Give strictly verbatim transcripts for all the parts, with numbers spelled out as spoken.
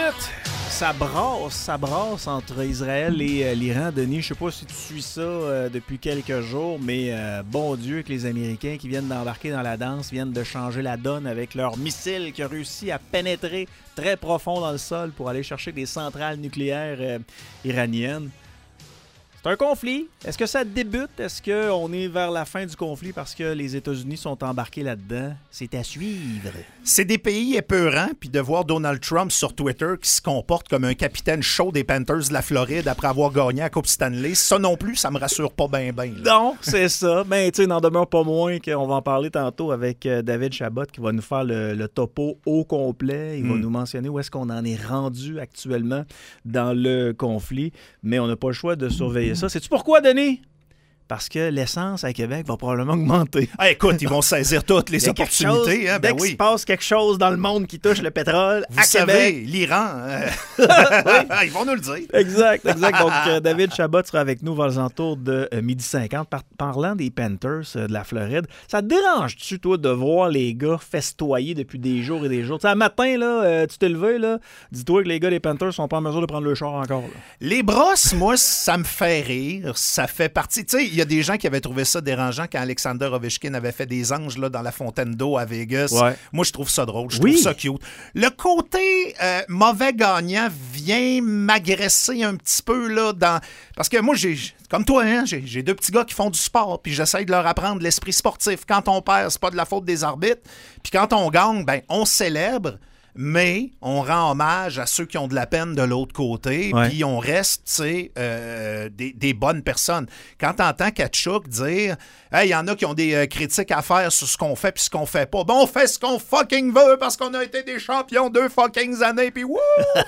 minutes. Ça brasse, ça brasse entre Israël et euh, l'Iran. Denis, je sais pas si tu suis ça euh, depuis quelques jours, mais euh, bon Dieu que les Américains qui viennent d'embarquer dans la danse viennent de changer la donne avec leur missile qui a réussi à pénétrer très profond dans le sol pour aller chercher des centrales nucléaires euh, iraniennes. C'est un conflit. Est-ce que ça débute? Est-ce qu'on est vers la fin du conflit parce que les États-Unis sont embarqués là-dedans? C'est à suivre. C'est des pays épeurants, puis de voir Donald Trump sur Twitter qui se comporte comme un capitaine chaud des Panthers de la Floride après avoir gagné la Coupe Stanley, ça non plus, ça me rassure pas bien, bien. Non, c'est ça. Ben, tu sais, n'en demeure pas moins qu'on va en parler tantôt avec euh, David Chabot qui va nous faire le, le topo au complet. Il mm. va nous mentionner où est-ce qu'on en est rendu actuellement dans le conflit. Mais on n'a pas le choix de surveiller ça. Sais-tu pourquoi, Denis? Parce que l'essence à Québec va probablement augmenter. Ah, écoute, ils vont saisir toutes les opportunités. Chose, hein, dès ben qu'il oui. se passe quelque chose dans le monde qui touche le pétrole, Vous à savez, Québec... l'Iran, euh... ils vont nous le dire. Exact, exact. Donc, euh, David Chabot sera avec nous vers les entours de euh, midi cinquante. Par- parlant des Panthers euh, de la Floride, ça te dérange-tu, toi, de voir les gars festoyer depuis des jours et des jours? Tu sais, un matin, là, euh, tu t'es levé, là, dis-toi que les gars des Panthers sont pas en mesure de prendre le char encore. Là. Les brosses, moi, ça me fait rire. Ça fait partie... Tu sais, il y a des gens qui avaient trouvé ça dérangeant quand Alexander Ovechkin avait fait des anges là, dans la fontaine d'eau à Vegas. Ouais. Moi, je trouve ça drôle. Je oui. trouve ça cute. Le côté euh, mauvais gagnant vient m'agresser un petit peu là dans... Parce que moi, j'ai comme toi, hein, j'ai, j'ai deux petits gars qui font du sport, puis j'essaie de leur apprendre l'esprit sportif. Quand on perd, c'est pas de la faute des arbitres. Puis quand on gagne, ben on célèbre. Mais on rend hommage à ceux qui ont de la peine de l'autre côté, ouais. puis on reste, tu sais, euh, des, des bonnes personnes. Quand t'entends Kachuk dire « Hey, il y en a qui ont des euh, critiques à faire sur ce qu'on fait puis ce qu'on fait pas. Bon, on fait ce qu'on fucking veut parce qu'on a été des champions deux fucking années, puis wouh! »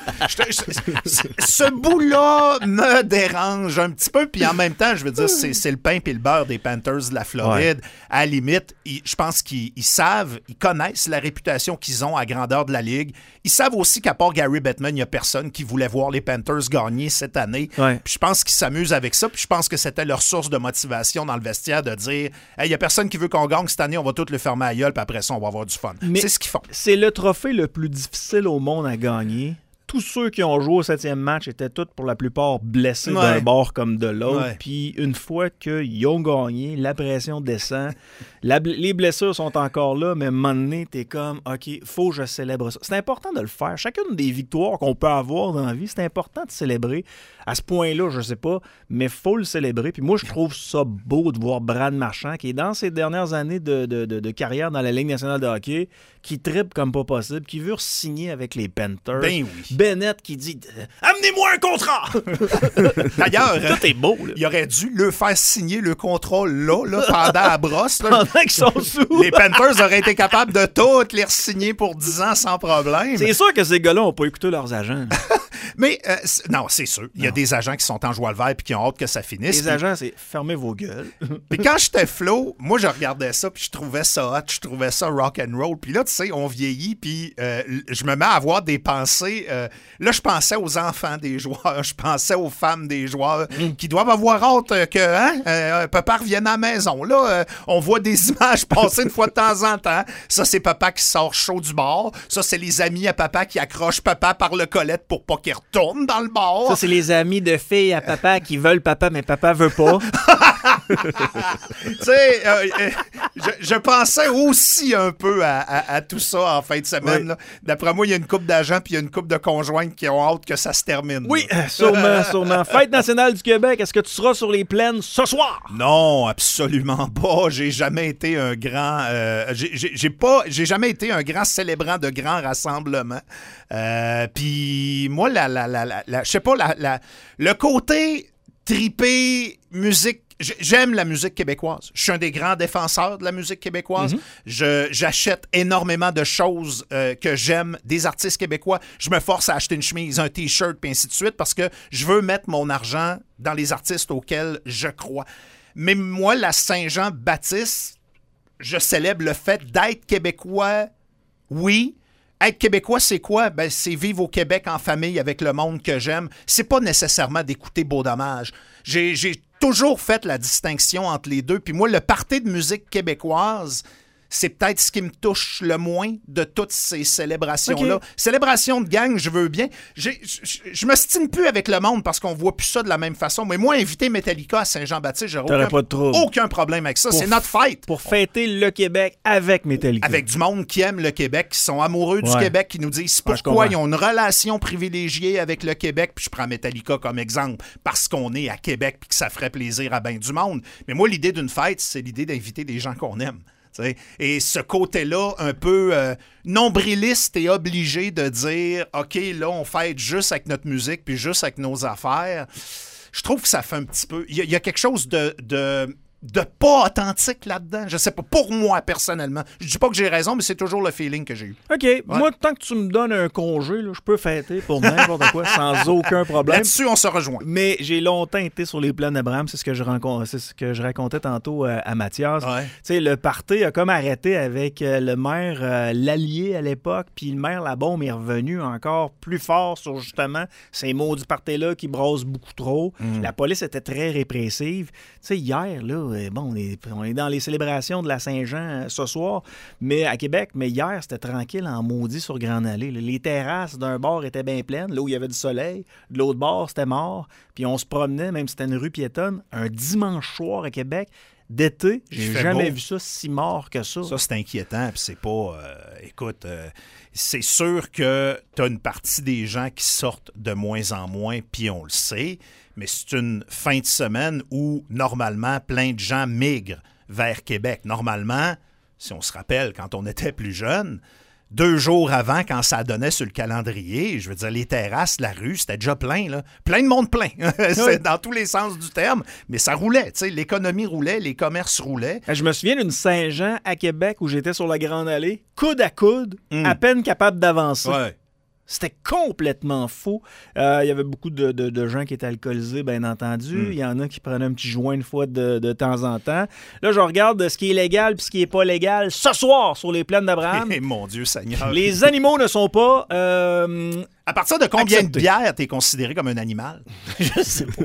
Ce bout-là me dérange un petit peu, puis en même temps, je veux dire, c'est, c'est le pain puis le beurre des Panthers de la Floride. Ouais. À la limite, ils, je pense qu'ils ils savent, ils connaissent la réputation qu'ils ont à grandeur de la Ligue. Ils savent aussi qu'à part Gary Bettman, il n'y a personne qui voulait voir les Panthers gagner cette année. Ouais. Puis je pense qu'ils s'amusent avec ça. Puis je pense que c'était leur source de motivation dans le vestiaire de dire « Hey, il n'y a personne qui veut qu'on gagne cette année, on va tous le fermer à la gueule, puis après ça, on va avoir du fun. » C'est ce qu'ils font. C'est le trophée le plus difficile au monde à gagner. Tous ceux qui ont joué au septième match étaient tous, pour la plupart, blessés ouais. d'un bord comme de l'autre. Ouais. Puis une fois qu'ils ont gagné, la pression descend. La, les blessures sont encore là, mais à un moment donné, t'es comme, OK, faut que je célèbre ça. C'est important de le faire. Chacune des victoires qu'on peut avoir dans la vie, c'est important de célébrer. À ce point-là, je sais pas, mais faut le célébrer. Puis moi, je trouve ça beau de voir Brad Marchand, qui est dans ses dernières années de, de, de, de carrière dans la Ligue nationale de hockey, qui trippe comme pas possible, qui veut signer avec les Panthers. Ben oui. Bennett qui dit « Amenez-moi un contrat! » D'ailleurs, tout est beau. Là. Il aurait dû le faire signer le contrat là, là pendant la brosse. Là. Pendant qu'ils sont sous. Les Panthers auraient été capables de toutes les signer pour dix ans sans problème. C'est sûr que ces gars-là n'ont pas écouté leurs agents. Mais, euh, c'est, non, c'est sûr. Il y a des agents qui sont en joie le vert et qui ont hâte que ça finisse. Les puis, agents, c'est fermez vos gueules. Puis quand j'étais Flo, moi, je regardais ça puis je trouvais ça hot, je trouvais ça rock and roll. Puis là, tu sais, on vieillit puis euh, je me mets à avoir des pensées. Euh, là, je pensais aux enfants des joueurs, je pensais aux femmes des joueurs mm. qui doivent avoir hâte que hein, euh, papa revienne à la maison. Là, euh, on voit des images passer une fois de temps en temps. Ça, c'est papa qui sort chaud du bar. Ça, c'est les amis à papa qui accrochent papa par le collet pour pas qu'il retourne dans le bar. Ça, c'est les amis de filles à papa qui veulent papa, mais papa veut pas. Tu sais, euh, euh, je, je pensais aussi un peu à, à, à tout ça en fin de semaine. Oui. Là. D'après moi, il y a une couple d'agents puis il y a une couple de conjointes qui ont hâte que ça se termine. Oui, euh, sûrement, sûrement. Fête nationale du Québec, est-ce que tu seras sur les plaines ce soir? Non, absolument pas. J'ai jamais été un grand... Euh, j'ai, j'ai, j'ai pas, j'ai jamais été un grand célébrant de grands rassemblements. Euh, puis moi, la, la, la, la, la, je sais pas, la, la, le côté triper musique, j'aime la musique québécoise. Je suis un des grands défenseurs de la musique québécoise. Mm-hmm. Je, j'achète énormément de choses euh, que j'aime des artistes québécois. Je me force à acheter une chemise, un T-shirt, puis ainsi de suite, parce que je veux mettre mon argent dans les artistes auxquels je crois. Mais moi, la Saint-Jean-Baptiste, je célèbre le fait d'être québécois, oui. Être québécois, c'est quoi? Ben, c'est vivre au Québec en famille avec le monde que j'aime. C'est pas nécessairement d'écouter Beau Dommage. J'ai, j'ai toujours fait la distinction entre les deux. Puis moi, le party de musique québécoise, c'est peut-être ce qui me touche le moins de toutes ces célébrations-là. Okay. Célébration de gang, je veux bien. J'ai, je, je me stime plus avec le monde parce qu'on voit plus ça de la même façon. Mais moi, inviter Metallica à Saint-Jean-Baptiste, j'aurais aucun, pas de trouble. aucun problème avec ça. Pour c'est notre fête. Pour fêter le Québec avec Metallica. Avec du monde qui aime le Québec, qui sont amoureux du ouais. Québec, qui nous disent pourquoi ouais, ils ont une relation privilégiée avec le Québec. Puis je prends Metallica comme exemple parce qu'on est à Québec puis que ça ferait plaisir à bien du monde. Mais moi, l'idée d'une fête, c'est l'idée d'inviter des gens qu'on aime. T'sais. Et ce côté-là, un peu euh, nombriliste et obligé de dire « OK, là, on fête juste avec notre musique puis juste avec nos affaires », je trouve que ça fait un petit peu... Il y, y a quelque chose de... de de pas authentique là-dedans. Je sais pas, pour moi, personnellement. Je dis pas que j'ai raison, mais c'est toujours le feeling que j'ai eu. OK. Ouais. Moi, tant que tu me donnes un congé, là, je peux fêter pour n'importe quoi, sans aucun problème. Là-dessus, on se rejoint. Mais j'ai longtemps été sur les plaines d'Abraham. C'est ce que je, rencontre, c'est ce que je racontais tantôt à, à Mathias. Ouais. Tu sais, le party a comme arrêté avec euh, le maire euh, Lallier à l'époque, puis le maire Labaume est revenu encore plus fort sur, justement, ces maudits parties-là qui brassent beaucoup trop. Mm. La police était très répressive. Tu sais, hier, là, bon, on est, on est dans les célébrations de la Saint-Jean ce soir, mais à Québec, mais hier, c'était tranquille en maudit sur Grande Allée. Les terrasses d'un bord étaient bien pleines, là où il y avait du soleil, de l'autre bord, c'était mort, puis on se promenait, même si c'était une rue piétonne, un dimanche soir à Québec, d'été, j'ai jamais beau. vu ça si mort que ça. Ça, c'est inquiétant, puis c'est pas... Euh, écoute, euh, c'est sûr que t'as une partie des gens qui sortent de moins en moins, puis on le sait, mais c'est une fin de semaine où, normalement, plein de gens migrent vers Québec. Normalement, si on se rappelle, quand on était plus jeune, deux jours avant, quand ça donnait sur le calendrier, je veux dire, les terrasses, la rue, c'était déjà plein, là. Plein de monde plein. C'est dans tous les sens du terme, mais ça roulait, tu sais. L'économie roulait, les commerces roulaient. Je me souviens d'une Saint-Jean à Québec où j'étais sur la Grande Allée, coude à coude, mm. à peine capable d'avancer. Ouais. C'était complètement faux. Euh, il y avait beaucoup de, de, de gens qui étaient alcoolisés, bien entendu. Mm. Il y en a qui prenaient un petit joint une fois de, de temps en temps. Là, je regarde ce qui est légal et ce qui n'est pas légal ce soir sur les plaines d'Abraham. Eh, mon Dieu Seigneur. Les animaux ne sont pas... Euh, à partir de combien accepté. de bières t'es considéré comme un animal? Je sais pas.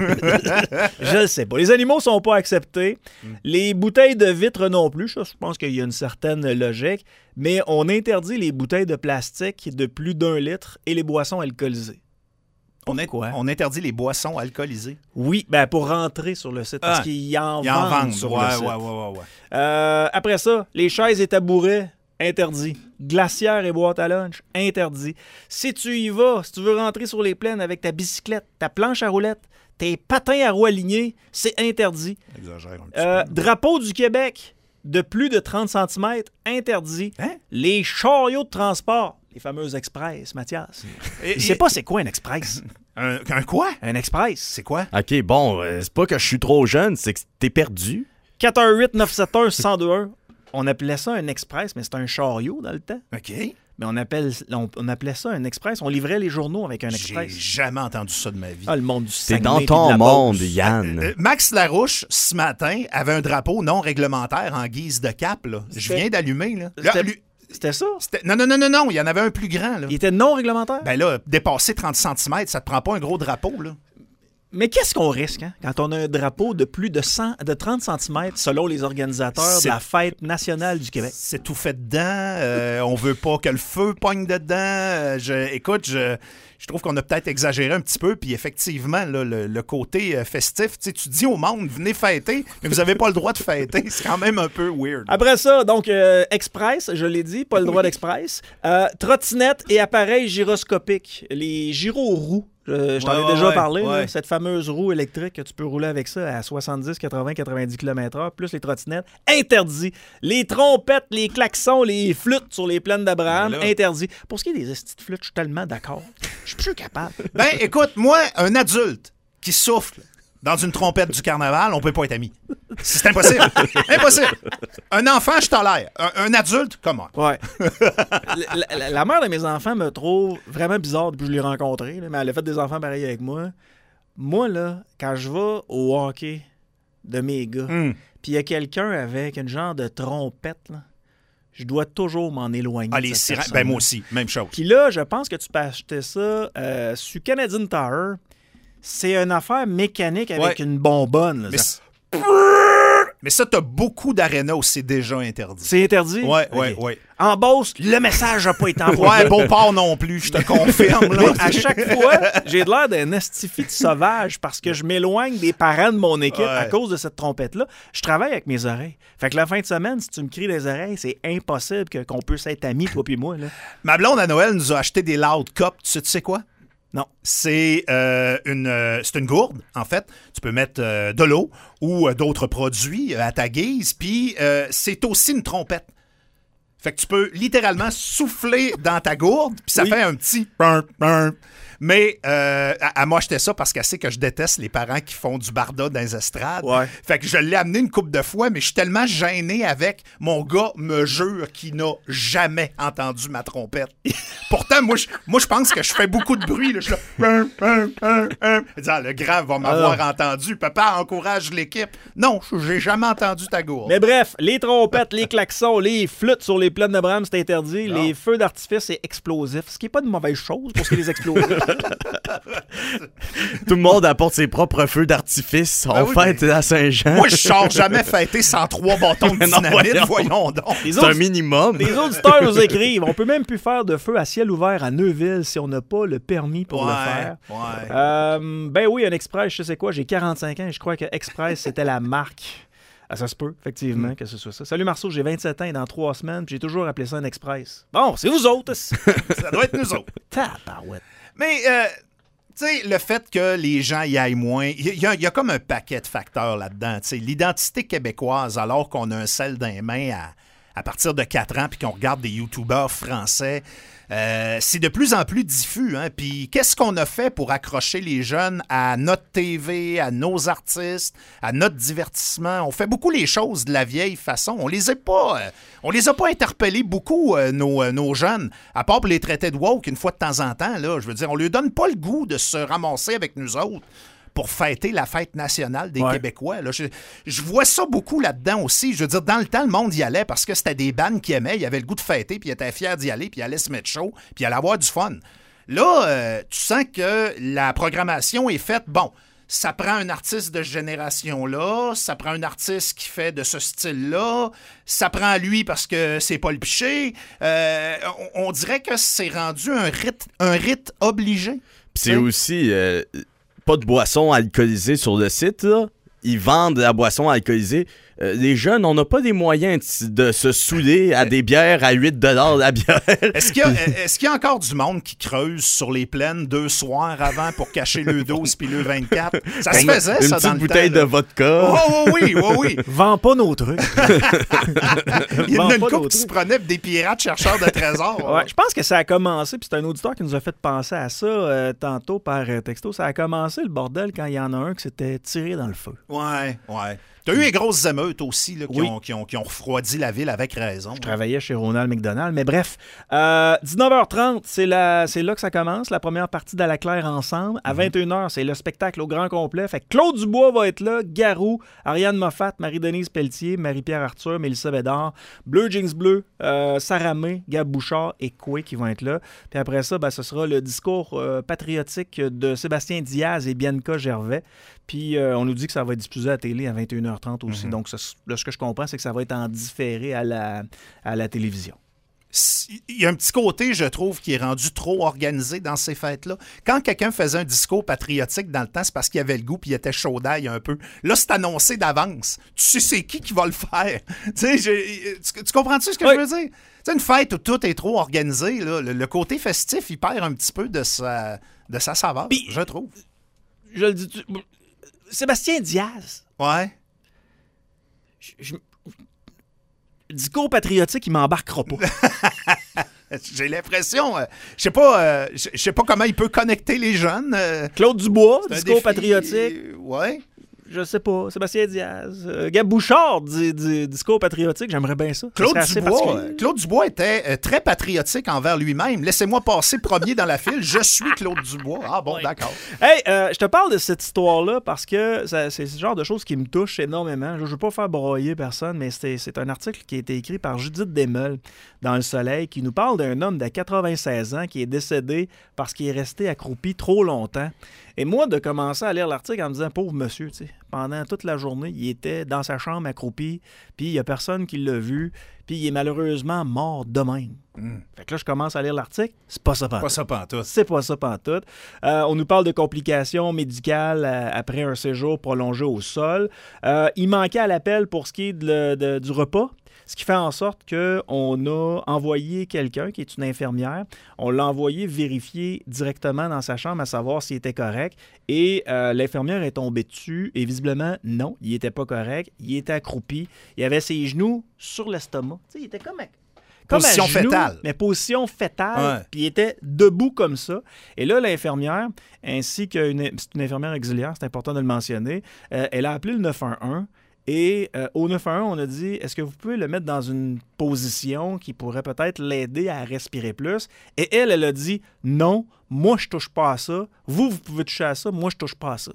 Je le sais pas. Les animaux sont pas acceptés. Mm. Les bouteilles de vitre non plus. Je pense qu'il y a une certaine logique. Mais on interdit les bouteilles de plastique de plus d'un litre et les boissons alcoolisées. Pourquoi? On, on interdit les boissons alcoolisées? Oui, ben pour rentrer sur le site. Parce ah, qu'ils en vendent, vendent vendent sur ouais, le site. Ouais, ouais, ouais, ouais. Euh, après ça, les chaises et tabourets, interdit. Glacière et boîte à lunch, interdit. Si tu y vas, si tu veux rentrer sur les plaines avec ta bicyclette, ta planche à roulettes, tes patins à roues alignés, c'est interdit. Exagère un petit euh, peu. Drapeau du Québec de plus de trente centimètres, interdit. Hein? Les chariots de transport, les fameux express, Mathias. Et, Je sais pas c'est quoi un express. un, un quoi? Un express. C'est quoi? OK, bon, euh, c'est pas que je suis trop jeune, c'est que t'es perdu. quatre un huit neuf sept un un zéro deux un. On appelait ça un express, mais c'était un chariot dans le temps. OK. Mais on, appelle, on, on appelait ça un express. On livrait les journaux avec un express. J'ai jamais entendu ça de ma vie. Ah, le monde du T'es Saguenay dans puis de ton la monde, Beauce. Yann. Euh, Max Larouche, ce matin, avait un drapeau non réglementaire en guise de cap. Là. Je C'était- viens d'allumer. Là. Là, C'était- lui- C'était ça? c'était- Non, non, non, non, non. Il y en avait un plus grand. Là. Il était non réglementaire? Ben là, dépasser trente centimètres, ça te prend pas un gros drapeau. Là. Mais qu'est-ce qu'on risque hein, quand on a un drapeau de plus de, cent, de trente centimètres selon les organisateurs C'est- de la fête nationale du Québec? C'est tout fait dedans. Euh, on veut pas que le feu pogne dedans. Euh, je, écoute, je, je trouve qu'on a peut-être exagéré un petit peu. Puis effectivement, là, le, le côté euh, festif, tu sais, tu dis au monde, venez fêter, mais vous avez pas le droit de fêter. C'est quand même un peu weird. Après ça, donc, euh, express, je l'ai dit, pas le droit d'express. Euh, trottinette et appareils gyroscopiques, les gyroroues. Je, je t'en Ouais, ai ouais, déjà ouais, parlé, là, ouais. cette fameuse roue électrique que tu peux rouler avec ça à soixante-dix, quatre-vingts, quatre-vingt-dix kilomètres heure, plus les trottinettes, interdit. Les trompettes, les klaxons, les flûtes sur les plaines d'Abraham, Ben là. interdit. Pour ce qui est des estis de flûtes, je suis tellement d'accord. Je suis plus capable. Ben, écoute, moi, un adulte qui souffle dans une trompette du carnaval, on peut pas être amis. C'est impossible. Impossible. Un enfant, je tolère. Un, un adulte, comment? Ouais. la, la- la mère de mes enfants me trouve vraiment bizarre depuis que je l'ai rencontrée, là, mais elle a fait des enfants pareils avec moi. Moi, là, quand je vais au hockey de mes gars, Mm. puis il y a quelqu'un avec une genre de trompette, là, je dois toujours m'en éloigner. Ah, de les cette sirènes. personne-là. Ben, moi aussi. Même chose. Puis là, je pense que tu peux acheter ça euh, sur Canadian Tower. C'est une affaire mécanique avec Ouais. une bonbonne. là. Mais, Ça- c'est- Mais ça, t'as beaucoup d'arénas où c'est déjà interdit. C'est interdit? Oui, okay. oui, oui. En Beauce, le message n'a pas été envoyé. Ouais, Beauport non plus, je te confirme. Là. À chaque fois, j'ai de l'air d'un estifi de sauvage parce que je m'éloigne des parents de mon équipe ouais. à cause de cette trompette-là. Je travaille avec mes oreilles. Fait que la fin de semaine, si tu me cries des oreilles, c'est impossible que, qu'on puisse être amis, toi puis moi. Là. Ma blonde à Noël nous a acheté des Loud Cup. Tu sais, tu sais quoi? Non. C'est, euh, une, euh, c'est une gourde, en fait. Tu peux mettre euh, de l'eau ou euh, d'autres produits euh, à ta guise. Puis, euh, c'est aussi une trompette. Fait que tu peux littéralement souffler dans ta gourde, puis ça oui. fait un petit... Mais euh, elle m'a acheté ça parce qu'elle sait que je déteste les parents qui font du barda dans les estrades. Ouais. Fait que je l'ai amené une couple de fois, mais je suis tellement gêné avec. Mon gars me jure qu'il n'a jamais entendu ma trompette. Pourtant, moi, je, moi, je pense que je fais beaucoup de bruit. Là. Je suis là... Il dit, ah, le grand va m'avoir Alors. entendu. Papa encourage l'équipe. Non, j'ai jamais entendu ta gourde. Mais bref, les trompettes, les klaxons, les flûtes sur les plaines de Brahms, c'est interdit. Non. Les feux d'artifice, c'est explosif. Ce qui n'est pas une mauvaise chose pour ce qui est des explosifs. Tout le monde apporte ses propres feux d'artifice. On ben oui, fête mais... à Saint-Jean. Moi, je sors jamais fêter sans trois bâtons de dynamite. Non, voyons. voyons donc. Les C'est autres, un minimum. Les auditeurs nous écrivent. On peut même plus faire de feu à ciel ouvert à Neuville si on n'a pas le permis pour ouais, le faire. Ouais. Euh, ben oui, un Express, je sais quoi. J'ai quarante-cinq ans et je crois que Express, c'était la marque. Ah, ça se peut, effectivement, mm. que ce soit ça. Salut Marceau, j'ai vingt-sept ans et dans trois semaines, j'ai toujours appelé ça un Express. Bon, c'est vous autres. Ça doit être nous autres. Tabarouette. Mais, euh, tu sais, le fait que les gens y aillent moins, il y, y, y a comme un paquet de facteurs là-dedans. Tu sais, l'identité québécoise, alors qu'on a un sel dans les mains à, à partir de quatre ans puis qu'on regarde des youtubeurs français, euh, c'est de plus en plus diffus. Hein? Puis qu'est-ce qu'on a fait pour accrocher les jeunes à notre T V, à nos artistes, à notre divertissement? On fait beaucoup les choses de la vieille façon. On les a pas, euh, on les a pas interpellés beaucoup, euh, nos, euh, nos jeunes, à part pour les traiter de woke une fois de temps en temps. Là, je veux dire, on leur donne pas le goût de se ramasser avec nous autres pour fêter la fête nationale des ouais. Québécois. Là. Je, je vois ça beaucoup là-dedans aussi. Je veux dire, dans le temps, le monde y allait parce que c'était des bandes qui aimaient, ils avaient le goût de fêter, puis ils étaient fiers d'y aller, puis ils allaient se mettre chaud, puis ils allaient avoir du fun. Là, euh, tu sens que la programmation est faite, bon, ça prend un artiste de ce génération-là, ça prend un artiste qui fait de ce style-là, ça prend lui parce que c'est Paul Piché. Euh, on, on dirait que c'est rendu un rite, un rite obligé. Puis c'est aussi... Euh... pas de boisson alcoolisée sur le site, là. Ils vendent de la boisson alcoolisée. Euh, les jeunes, on n'a pas les moyens de, de se saouler à des bières à huit dollars la bière. Est-ce qu'il y a, est-ce qu'il y a encore du monde qui creuse sur les plaines deux soirs avant pour cacher le douze puis le vingt-quatre? Ça se faisait, une ça, dans le temps. Une petite bouteille de vodka. Oh, oh oui, oh oui. Vends pas nos trucs. Il y en a une couple qui se prenait des pirates chercheurs de trésors. Ouais, je pense que ça a commencé, puis c'est un auditeur qui nous a fait penser à ça euh, tantôt par texto. Ça a commencé, le bordel, quand il y en a un qui s'était tiré dans le feu. Ouais, ouais. T'as eu les grosses émeutes aussi là, qui, oui. ont, qui, ont, qui ont refroidi la ville avec raison. Je travaillais chez Ronald McDonald, mais bref. Euh, dix-neuf heures trente, c'est, la, c'est là que ça commence, la première partie d'À la Claire ensemble. À mm-hmm. vingt et une heures, c'est le spectacle au grand complet. Fait que Claude Dubois va être là, Garou, Ariane Moffat, Marie-Denise Pelletier, Marie-Pierre Arthur, Mélissa Bédard, Bleu Jeans Bleu, euh, Sarah May, Gab Bouchard et Coué qui vont être là. Puis après ça, ben, ce sera le discours euh, patriotique de Sébastien Diaz et Bianca Gervais. Puis euh, on nous dit que ça va être diffusé à la télé à vingt et une heures trente aussi. Mm-hmm. Donc ça, là, ce que je comprends, c'est que ça va être en différé à la, à la télévision. Il y a un petit côté, je trouve, qui est rendu trop organisé dans ces fêtes-là. Quand quelqu'un faisait un discours patriotique dans le temps, c'est parce qu'il avait le goût puis il était chaud d'ail un peu. Là, c'est annoncé d'avance. Tu sais c'est qui qui va le faire. Tu sais, je, tu, tu comprends-tu ce que oui. je veux dire? C'est une fête où tout est trop organisé. Là. Le, le côté festif, il perd un petit peu de sa, de sa saveur, puis, je trouve. Je le dis... Tu... Sébastien Diaz. Ouais. Je, je, le discours patriotique, il m'embarquera pas. J'ai l'impression, euh, je sais pas, euh, je sais pas comment il peut connecter les jeunes. Euh, Claude Dubois, discours défi, patriotique. Ouais. Je sais pas. Sébastien Diaz. Euh, Gab Bouchard, du, du discours patriotique, j'aimerais bien ça. Claude ça Dubois, Claude Dubois était euh, très patriotique envers lui-même. Laissez-moi passer premier dans la file. Je suis Claude Dubois. Ah bon, oui. D'accord. Hey, euh, je te parle de cette histoire-là parce que ça, c'est ce genre de choses qui me touchent énormément. Je ne veux pas faire broyer personne, mais c'est, c'est un article qui a été écrit par Judith Desmeules dans Le Soleil qui nous parle d'un homme de quatre-vingt-seize ans qui est décédé parce qu'il est resté accroupi trop longtemps. Et moi, de commencer à lire l'article en me disant « Pauvre monsieur, tu sais, pendant toute la journée. Il était dans sa chambre accroupi, puis il n'y a personne qui l'a vu, puis il est malheureusement mort de même. Mm. Fait que là, je commence à lire l'article. C'est pas ça pantoute. Pas ça pantoute. C'est pas ça pantoute. Euh, on nous parle de complications médicales euh, après un séjour prolongé au sol. Euh, il manquait à l'appel pour ce qui est de, de, du repas. Ce qui fait en sorte qu'on a envoyé quelqu'un qui est une infirmière. On l'a envoyé vérifier directement dans sa chambre à savoir s'il était correct. Et euh, l'infirmière est tombée dessus. Et visiblement, non, il n'était pas correct. Il était accroupi. Il avait ses genoux sur l'estomac. Tu sais, il était comme... Comme position à genoux, fétale. Mais position fétale. Ouais. Puis il était debout comme ça. Et là, l'infirmière, ainsi qu'une c'est une infirmière auxiliaire, c'est important de le mentionner, euh, elle a appelé le neuf un un. Et euh, au neuf un un, on a dit, est-ce que vous pouvez le mettre dans une position qui pourrait peut-être l'aider à respirer plus? Et elle, elle a dit, non, moi, je touche pas à ça. Vous, vous pouvez toucher à ça. Moi, je touche pas à ça.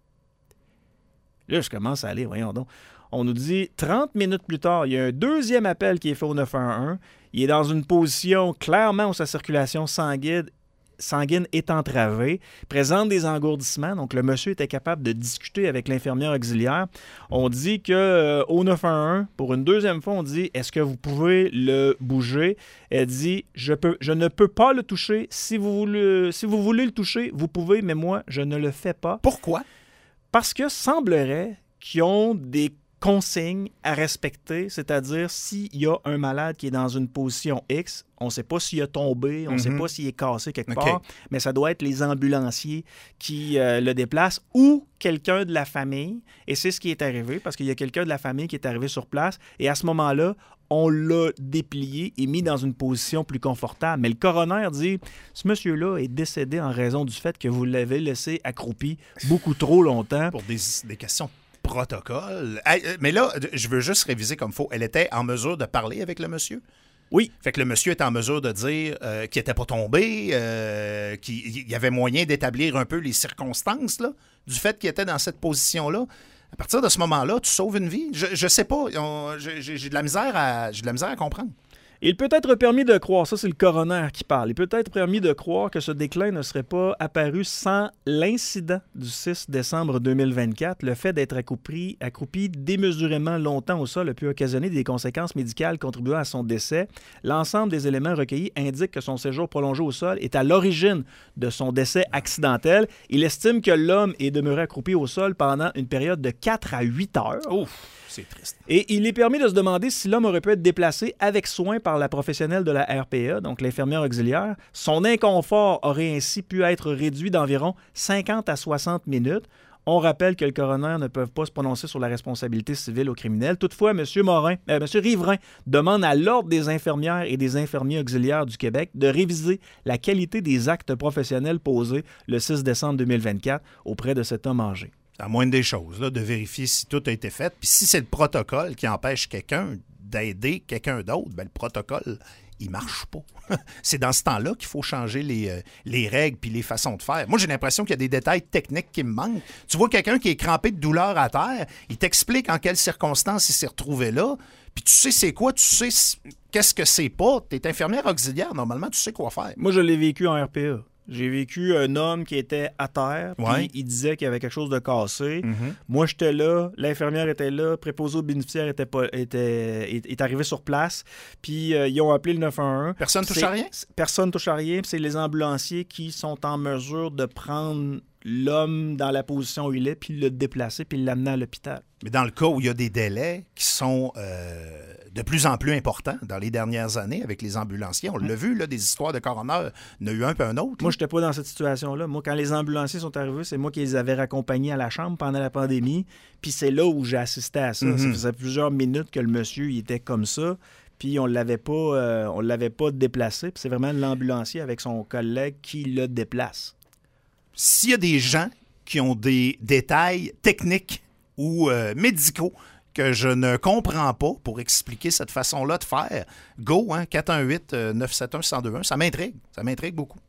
Là, je commence à aller, voyons donc. On nous dit, trente minutes plus tard, il y a un deuxième appel qui est fait au neuf un un. Il est dans une position clairement où sa circulation sanguine sanguine est entravée, présente des engourdissements. Donc, le monsieur était capable de discuter avec l'infirmière auxiliaire. On dit qu'au euh, neuf un un, pour une deuxième fois, on dit « Est-ce que vous pouvez le bouger? » Elle dit je, peux, « Je ne peux pas le toucher. Si vous, voulez, si vous voulez le toucher, vous pouvez, mais moi, je ne le fais pas. » Pourquoi? Parce que semblerait qu'ils ont des consignes à respecter, c'est-à-dire s'il y a un malade qui est dans une position X, on ne sait pas s'il a tombé, on ne mm-hmm. sait pas s'il est cassé quelque okay. part, mais ça doit être les ambulanciers qui euh, le déplacent ou quelqu'un de la famille. Et c'est ce qui est arrivé, parce qu'il y a quelqu'un de la famille qui est arrivé sur place. Et à ce moment-là, on l'a déplié et mis dans une position plus confortable. Mais le coroner dit, ce monsieur-là est décédé en raison du fait que vous l'avez laissé accroupi beaucoup trop longtemps. Pour des, des questions protocole. Mais là, je veux juste réviser comme il faut. Elle était en mesure de parler avec le monsieur? Oui. Fait que le monsieur est en mesure de dire euh, qu'il n'était pas tombé, euh, qu'il y avait moyen d'établir un peu les circonstances là, du fait qu'il était dans cette position-là. À partir de ce moment-là, tu sauves une vie. Je, je sais pas. On, j'ai, j'ai, de la misère à, j'ai de la misère à comprendre. Il peut être permis de croire, ça c'est le coroner qui parle, il peut être permis de croire que ce déclin ne serait pas apparu sans l'incident du six décembre deux mille vingt-quatre. Le fait d'être accroupi, accroupi démesurément longtemps au sol a pu occasionner des conséquences médicales contribuant à son décès. L'ensemble des éléments recueillis indiquent que son séjour prolongé au sol est à l'origine de son décès accidentel. Il estime que l'homme est demeuré accroupi au sol pendant une période de quatre à huit heures. Ouf! C'est triste. Et il est permis de se demander si l'homme aurait pu être déplacé avec soin par la professionnelle de la R P A, donc l'infirmière auxiliaire. Son inconfort aurait ainsi pu être réduit d'environ cinquante à soixante minutes. On rappelle que le coroner ne peut pas se prononcer sur la responsabilité civile ou criminelle. Toutefois, M. Morin, euh, M. Riverain demande à l'Ordre des infirmières et des infirmiers auxiliaires du Québec de réviser la qualité des actes professionnels posés le six décembre deux mille vingt-quatre auprès de cet homme âgé. C'est la moindre des choses, là, de vérifier si tout a été fait. Puis si c'est le protocole qui empêche quelqu'un d'aider quelqu'un d'autre, bien, le protocole, il marche pas. C'est dans ce temps-là qu'il faut changer les, euh, les règles puis les façons de faire. Moi, j'ai l'impression qu'il y a des détails techniques qui me manquent. Tu vois quelqu'un qui est crampé de douleur à terre, il t'explique en quelles circonstances il s'est retrouvé là, puis tu sais c'est quoi, tu sais qu'est-ce que c'est pas. Tu es infirmière auxiliaire, normalement, tu sais quoi faire. Moi, je l'ai vécu en R P A. J'ai vécu un homme qui était à terre, puis ouais. il disait qu'il y avait quelque chose de cassé. Mm-hmm. Moi, j'étais là, l'infirmière était là, préposé aux bénéficiaires était, pas, était est, est arrivé sur place, puis euh, ils ont appelé le neuf un un. Personne touche à rien? Personne touche à rien, puis c'est les ambulanciers qui sont en mesure de prendre l'homme dans la position où il est, puis le déplacer, puis l'amener à l'hôpital. Mais dans le cas où il y a des délais qui sont euh, de plus en plus importants dans les dernières années avec les ambulanciers, on l'a vu, là, des histoires de coroner, il y en a eu un peu un autre. Moi, je n'étais pas dans cette situation-là. Moi, quand les ambulanciers sont arrivés, c'est moi qui les avais raccompagnés à la chambre pendant la pandémie, puis c'est là où j'ai assisté à ça. Mm-hmm. Ça faisait plusieurs minutes que le monsieur il était comme ça, puis on l'avait pas, euh, on l'avait pas déplacé, puis c'est vraiment l'ambulancier avec son collègue qui le déplace. S'il y a des gens qui ont des détails techniques ou euh, médicaux que je ne comprends pas pour expliquer cette façon-là de faire, go, hein, quatre un huit, neuf sept un, un zéro deux un, ça m'intrigue. Ça m'intrigue beaucoup.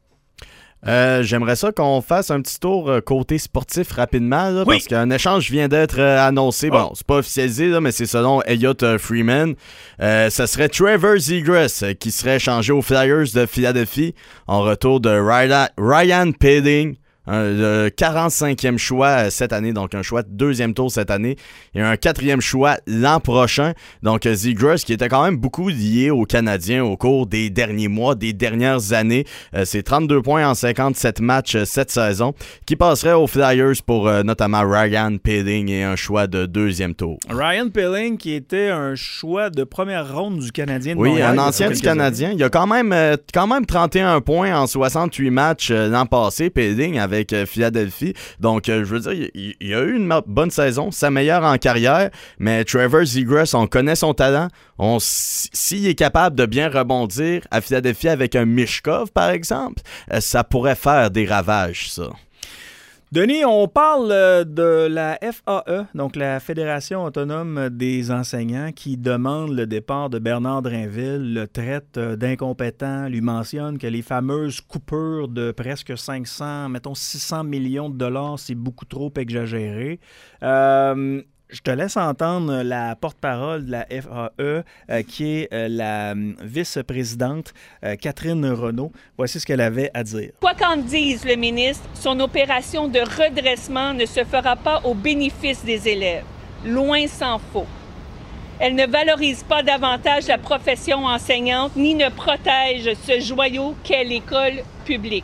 Euh, j'aimerais ça qu'on fasse un petit tour euh, côté sportif rapidement, là, oui. parce qu'un échange vient d'être euh, annoncé. Bon, oh. c'est pas officialisé, là, mais c'est selon Elliot euh, Freeman. Euh, ce serait Trevor Zegras euh, qui serait échangé aux Flyers de Philadelphie en retour de Ryan, Ryan Poehling, un, le quarante-cinquième choix cette année, donc un choix de deuxième tour cette année, et un quatrième choix l'an prochain. Donc Zegras, qui était quand même beaucoup lié aux Canadiens au cours des derniers mois, des dernières années. Euh, c'est trente-deux points en cinquante-sept matchs euh, cette saison, qui passerait aux Flyers pour euh, notamment Ryan Poehling et un choix de deuxième tour. Ryan Poehling, qui était un choix de première ronde du Canadien de oui, Montréal. Oui, un ancien du Canadien. Il a quand même, euh, quand même trente et un points en soixante-huit matchs euh, l'an passé, Poehling, avec euh, Philadelphie. Donc, euh, je veux dire, il, il a eu une bonne saison, sa meilleure en carrière, mais Trevor Zegras, on connaît son talent. On, s'il est capable de bien rebondir à Philadelphie avec un Mishkov, par exemple, euh, ça pourrait faire des ravages, ça. Denis, on parle de la F A E, donc la Fédération autonome des enseignants, qui demande le départ de Bernard Drainville, le traite d'incompétent, lui mentionne que les fameuses coupures de presque cinq cents, mettons six cents millions de dollars, c'est beaucoup trop exagéré. Euh... Je te laisse entendre la porte-parole de la F A E, euh, qui est euh, la euh, vice-présidente euh, Catherine Renaud. Voici ce qu'elle avait à dire. Quoi qu'en dise le ministre, son opération de redressement ne se fera pas au bénéfice des élèves. Loin s'en faut. Elle ne valorise pas davantage la profession enseignante ni ne protège ce joyau qu'est l'école publique.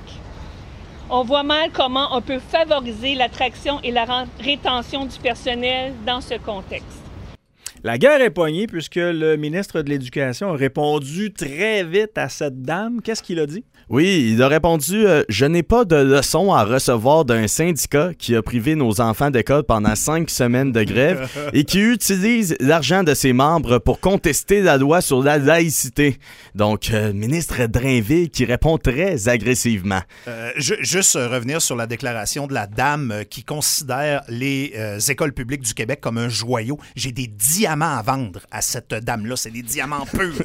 On voit mal comment on peut favoriser l'attraction et la rétention du personnel dans ce contexte. La guerre est poignée puisque le ministre de l'Éducation a répondu très vite à cette dame. Qu'est-ce qu'il a dit? Oui, il a répondu euh, « Je n'ai pas de leçon à recevoir d'un syndicat qui a privé nos enfants d'école pendant cinq semaines de grève et qui utilise l'argent de ses membres pour contester la loi sur la laïcité. » Donc, euh, ministre Drainville qui répond très agressivement. Euh, je, juste revenir sur la déclaration de la dame qui considère les euh, écoles publiques du Québec comme un joyau. J'ai des diamants à vendre à cette dame-là. C'est des diamants purs.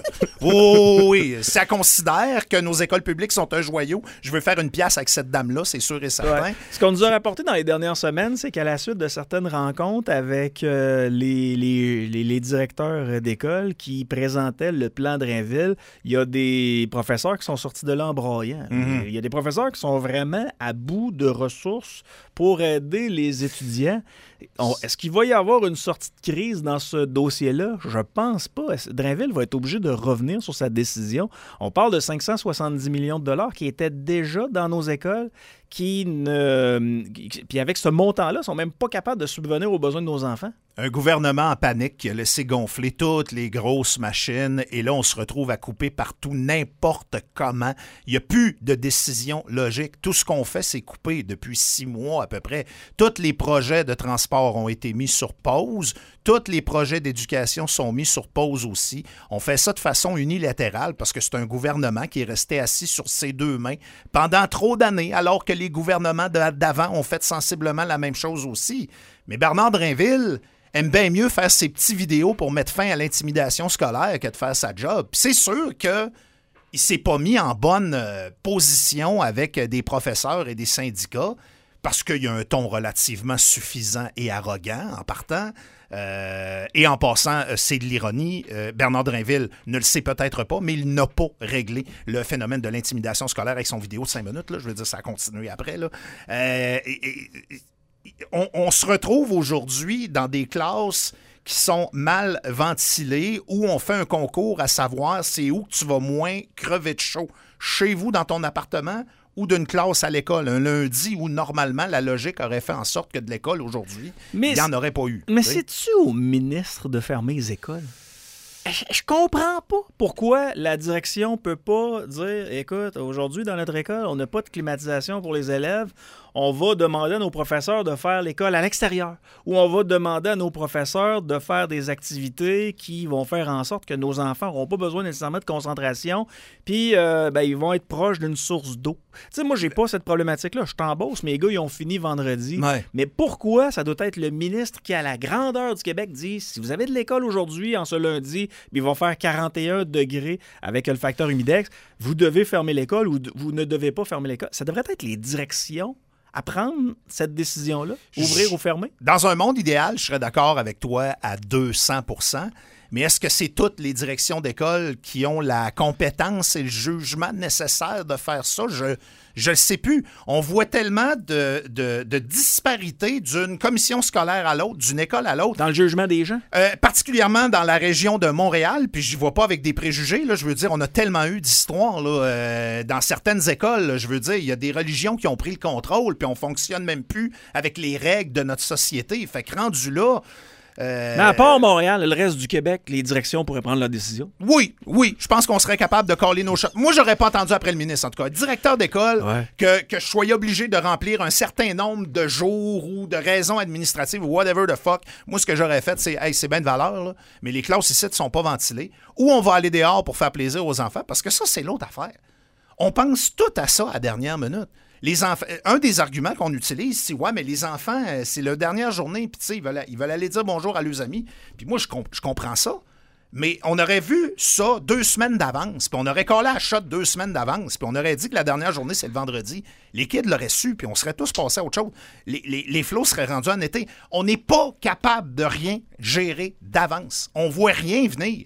Oh oui, ça considère que nos écoles publiques sont un joyau. Je veux faire une pièce avec cette dame-là, c'est sûr et certain. Ouais. Ce qu'on nous a rapporté dans les dernières semaines, c'est qu'à la suite de certaines rencontres avec euh, les, les, les, les directeurs d'école qui présentaient le plan Drainville, il y a des professeurs qui sont sortis de là en broyant. Mm-hmm. Il y a des professeurs qui sont vraiment à bout de ressources pour aider les étudiants. On, est-ce qu'il va y avoir une sortie de crise dans ce dossier-là? Je pense pas. Drainville va être obligé de revenir sur sa décision. On parle de cinq cent soixante-dix millions de dollars qui étaient déjà dans nos écoles, qui ne... Puis avec ce montant-là, ils sont même pas capables de subvenir aux besoins de nos enfants. Un gouvernement en panique qui a laissé gonfler toutes les grosses machines et là, on se retrouve à couper partout n'importe comment. Il n'y a plus de décision logique. Tout ce qu'on fait, c'est couper depuis six mois à peu près. Tous les projets de transport ont été mis sur pause. Tous les projets d'éducation sont mis sur pause aussi. On fait ça de façon unilatérale parce que c'est un gouvernement qui est resté assis sur ses deux mains pendant trop d'années, alors que les gouvernements d'avant ont fait sensiblement la même chose aussi. Mais Bernard Drainville aime bien mieux faire ses petites vidéos pour mettre fin à l'intimidation scolaire que de faire sa job. Puis c'est sûr que il s'est pas mis en bonne euh, position avec des professeurs et des syndicats parce qu'il y a un ton relativement suffisant et arrogant en partant. Euh, et en passant, euh, c'est de l'ironie. Euh, Bernard Drainville ne le sait peut-être pas, mais il n'a pas réglé le phénomène de l'intimidation scolaire avec son vidéo de cinq minutes. Là. Je veux dire, ça a continué après. Là. Euh, et, et, et, on, on se retrouve aujourd'hui dans des classes qui sont mal ventilées, où on fait un concours à savoir c'est où que tu vas moins crever de chaud. Chez vous, dans ton appartement, ou d'une classe à l'école, un lundi où normalement la logique aurait fait en sorte que de l'école aujourd'hui, il n'y en aurait pas eu. Mais c'est-tu au ministre de fermer les écoles? Je, je comprends pas pourquoi la direction peut pas dire, écoute, aujourd'hui dans notre école, on n'a pas de climatisation pour les élèves, on va demander à nos professeurs de faire l'école à l'extérieur, ou on va demander à nos professeurs de faire des activités qui vont faire en sorte que nos enfants n'auront pas besoin nécessairement de concentration, puis euh, ben, ils vont être proches d'une source d'eau. Tu sais, moi, j'ai pas cette problématique-là. Je t'embosse, mes gars, ils ont fini vendredi. Ouais. Mais pourquoi ça doit être le ministre qui, à la grandeur du Québec, dit, si vous avez de l'école aujourd'hui, en ce lundi, ils vont faire quarante et un degrés avec le facteur humidex, vous devez fermer l'école ou vous ne devez pas fermer l'école. Ça devrait être les directions à prendre cette décision-là, ouvrir je, ou fermer? Dans un monde idéal, je serais d'accord avec toi à deux cents pour cent, Mais est-ce que c'est toutes les directions d'école qui ont la compétence et le jugement nécessaire de faire ça? Je je le sais plus. On voit tellement de, de, de disparités d'une commission scolaire à l'autre, d'une école à l'autre. Dans le jugement des gens? Euh, particulièrement dans la région de Montréal, puis je ne vois pas avec des préjugés. Là, je veux dire, on a tellement eu d'histoires là, euh, dans certaines écoles. Là, je veux dire, il y a des religions qui ont pris le contrôle, puis on ne fonctionne même plus avec les règles de notre société. Fait que rendu là... Euh... Mais à part Montréal, le reste du Québec, les directions pourraient prendre leur décision. Oui, oui. Je pense qu'on serait capable de caler nos shots. Moi, j'aurais pas entendu après le ministre, en tout cas. Directeur d'école, ouais. que, que je sois obligé de remplir un certain nombre de jours ou de raisons administratives ou whatever the fuck. Moi, ce que j'aurais fait, c'est, hey, c'est bien de valeur, là, mais les classes ici ne sont pas ventilées. Ou on va aller dehors pour faire plaisir aux enfants, parce que ça, c'est l'autre affaire. On pense tout à ça à la dernière minute. Les enfants, un des arguments qu'on utilise, c'est « Ouais, mais les enfants, c'est leur dernière journée, puis tu sais, ils veulent, ils veulent aller dire bonjour à leurs amis. » Puis moi, je, comp- je comprends ça. Mais on aurait vu ça deux semaines d'avance, puis on aurait collé à shot deux semaines d'avance, puis on aurait dit que la dernière journée, c'est le vendredi. Les kids l'auraient su, puis on serait tous passés à autre chose. Les, les, les flots seraient rendus en été. On n'est pas capable de rien gérer d'avance. On voit rien venir.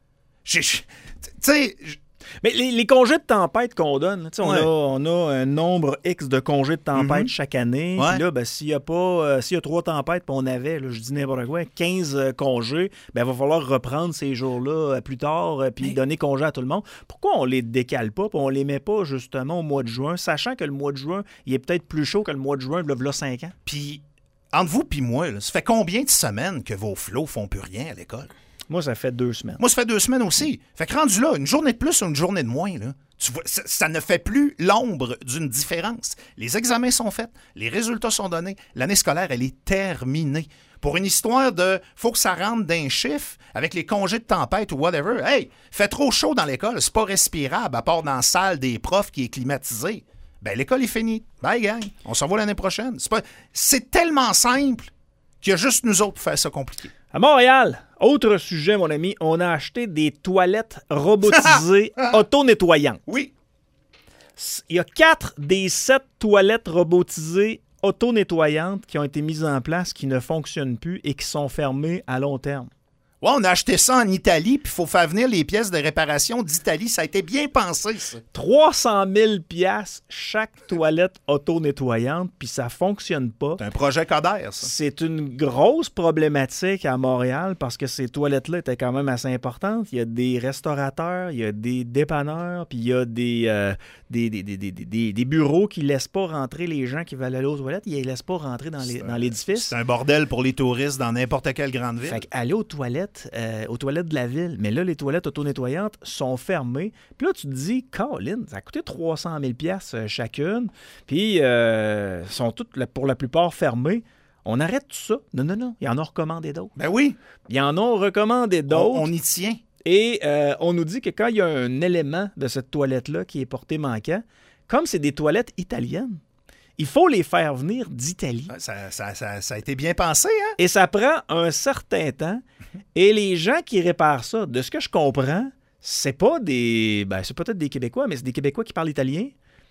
Tu sais... Mais les, les congés de tempête qu'on donne, on, ouais. a, on a un nombre X de congés de tempête mm-hmm. chaque année. Ouais. Puis là, ben, s'il y a pas euh, s'il y a trois tempêtes, puis on avait, là, je dis n'importe quoi, quinze euh, congés, ben, il va falloir reprendre ces jours-là euh, plus tard, euh, puis Mais... donner congé à tout le monde. Pourquoi on les décale pas, puis on les met pas justement au mois de juin, sachant que le mois de juin, il est peut-être plus chaud que le mois de juin, là, cinq ans? Puis, entre vous puis moi, là, ça fait combien de semaines que vos flots font plus rien à l'école? Moi, ça fait deux semaines. Moi, ça fait deux semaines aussi. Fait que rendu là, une journée de plus ou une journée de moins, là, tu vois, ça, ça ne fait plus l'ombre d'une différence. Les examens sont faits, les résultats sont donnés, l'année scolaire, elle est terminée. Pour une histoire de « faut que ça rentre d'un chiffre avec les congés de tempête ou whatever », hey, fait trop chaud dans l'école, c'est pas respirable à part dans la salle des profs qui est climatisée. Ben l'école est finie. Bye, gang. On se revoit l'année prochaine. C'est, pas... c'est tellement simple qu'il y a juste nous autres pour faire ça compliqué. À Montréal, autre sujet, mon ami, on a acheté des toilettes robotisées auto-nettoyantes. Oui. Il y a quatre des sept toilettes robotisées auto-nettoyantes qui ont été mises en place, qui ne fonctionnent plus et qui sont fermées à long terme. Ouais, on a acheté ça en Italie, puis il faut faire venir les pièces de réparation d'Italie. Ça a été bien pensé, ça. trois cent mille dollars chaque toilette auto-nettoyante, puis ça fonctionne pas. C'est un projet Coder, ça. C'est une grosse problématique à Montréal parce que ces toilettes-là étaient quand même assez importantes. Il y a des restaurateurs, il y a des dépanneurs, puis il y a des, euh, des, des, des, des, des, des bureaux qui ne laissent pas rentrer les gens qui veulent aller aux toilettes. Ils ne les laissent pas rentrer dans, les, un, dans l'édifice. C'est un bordel pour les touristes dans n'importe quelle grande ville. Fait qu'aller aux toilettes, Euh, aux toilettes de la ville. Mais là, les toilettes auto-nettoyantes sont fermées. Puis là, tu te dis, Colin, ça a coûté trois cent mille dollars chacune. Puis, euh, sont toutes, pour la plupart, fermées. On arrête tout ça. Non, non, non. Il y en a recommandé d'autres. Ben oui. Il y en a recommandé d'autres. On, on y tient. Et euh, on nous dit que quand il y a un élément de cette toilette-là qui est porté manquant, comme c'est des toilettes italiennes, il faut les faire venir d'Italie. Ça, ça, ça, ça a été bien pensé, hein? Et ça prend un certain temps. Et les gens qui réparent ça, de ce que je comprends, c'est pas des... Ben, c'est peut-être des Québécois, mais c'est des Québécois qui parlent italien.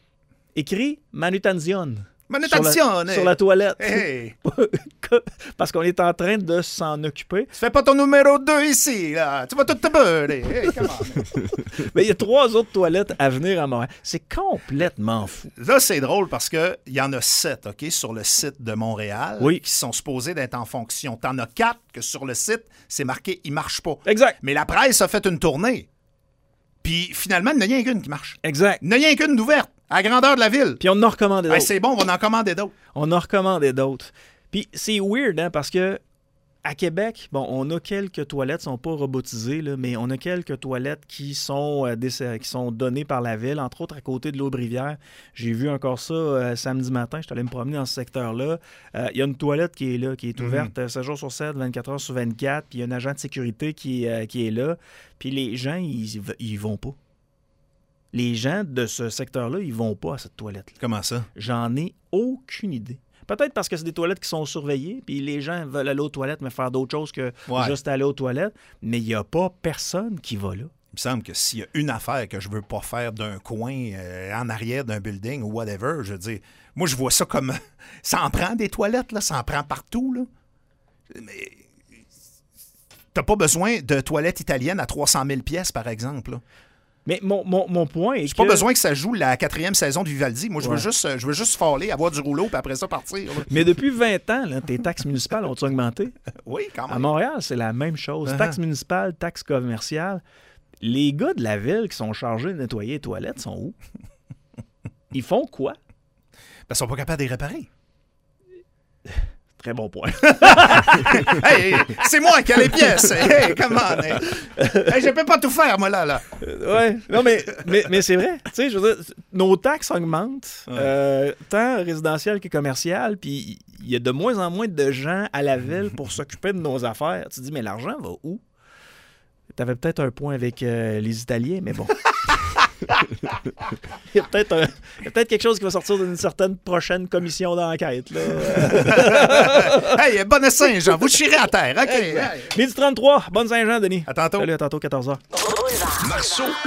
Écrit manutenzione. Manutenzione! Sur la, sur la toilette. Hey. Parce qu'on est en train de s'en occuper. Tu fais pas ton numéro deux ici, là. Tu vas tout te beurrer. Hey, come on. Mais il y a trois autres toilettes à venir à Montréal. C'est complètement fou. Là, c'est drôle parce qu'il y en a sept, OK, sur le site de Montréal, oui, qui sont supposés d'être en fonction. T'en as quatre que sur le site, c'est marqué « il marche pas ». Exact. Mais la presse a fait une tournée. Puis finalement, il n'y a rien qu'une qui marche. Exact. Il n'y a rien qu'une d'ouverte, à la grandeur de la ville. Puis on en a recommandé d'autres. Ben, c'est bon, on va en commander d'autres. On en a recommandé d'autres. Puis c'est weird, hein, parce que à Québec, bon, on a quelques toilettes, qui ne sont pas robotisées, là, mais on a quelques toilettes qui sont, euh, des, qui sont données par la ville, entre autres à côté de l'Aube-Rivière. J'ai vu encore ça euh, samedi matin, je suis allé me promener dans ce secteur-là. Il euh, y a une toilette qui est là, qui est ouverte mm-hmm. sept jours sur sept, vingt-quatre heures sur vingt-quatre, puis il y a un agent de sécurité qui, euh, qui est là. Puis les gens, ils, ils vont pas. Les gens de ce secteur-là, ils vont pas à cette toilette-là. Comment ça? J'en ai aucune idée. Peut-être parce que c'est des toilettes qui sont surveillées, puis les gens veulent aller aux toilettes, mais faire d'autres choses que ouais. juste aller aux toilettes. Mais il n'y a pas personne qui va là. Il me semble que s'il y a une affaire que je veux pas faire d'un coin euh, en arrière d'un building ou whatever, je veux dire, moi, je vois ça comme... ça en prend des toilettes, là, ça en prend partout, là. Mais... t'as pas besoin de toilettes italiennes à trois cent mille pièces, par exemple. Là. Mais mon, mon, mon point est J'ai que... pas besoin que ça joue la quatrième saison de Vivaldi. Moi, je ouais. veux juste, je veux juste faller, avoir du rouleau, puis après ça, partir. Là. Mais depuis vingt ans, là, tes taxes municipales ont-elles augmenté? Oui, quand même. À Montréal, c'est la même chose. Uh-huh. Taxes municipales, taxes commerciales. Les gars de la ville qui sont chargés de nettoyer les toilettes sont où? Ils font quoi? Ben, ils sont pas capables de les réparer. Très bon point. hey, hey, c'est moi qui ai les pièces. Hey, come on. Hey. Hey, je peux pas tout faire, moi, là. là. Euh, ouais. Non, mais, mais, mais c'est vrai. Tu sais, je veux dire, nos taxes augmentent, ouais. euh, tant résidentielles que commerciales, puis il y a de moins en moins de gens à la ville pour s'occuper de nos affaires. Tu te dis, mais l'argent va où? T'avais peut-être un point avec euh, les Italiens, mais bon. Il y a peut-être un, il y a peut-être quelque chose qui va sortir d'une certaine prochaine commission d'enquête. Là. Hey, bonne Saint-Jean, vous chirez à terre. OK. Hey, hey. Midi trente-trois, bonne Saint-Jean, Denis. À tantôt. Salut, à tantôt, quatorze heures. Marceau